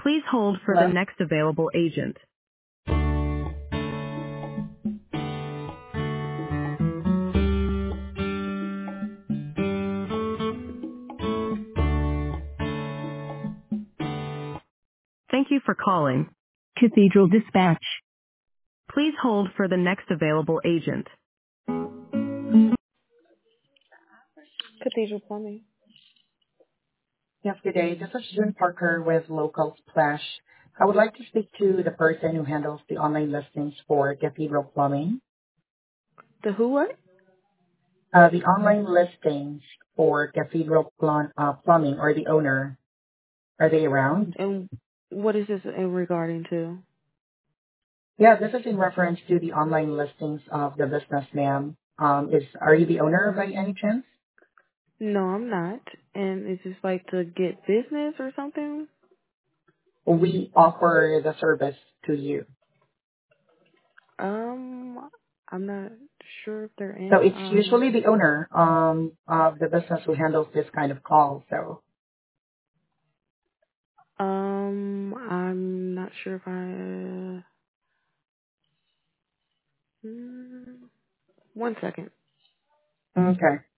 Please hold for the Hello? next available agent. Thank you for calling Cathedral Dispatch. Please hold for the next available agent. Cathedral Plumbing. Yes, good day. This is June Parker with Local Splash. I would like to speak to the person who handles the online listings for Cathedral Plumbing. The who what? The online listings for Cathedral Plumbing, or the owner, are they around? And what is this in regarding to? Yeah, this is in reference to the online listings of the business, ma'am. Are you the owner by any chance? No, I'm not. And is this like to get business or something? We offer the service to you. I'm not sure if they're So in. it's usually the owner of the business who handles this kind of call. So I'm not sure if one second. okay.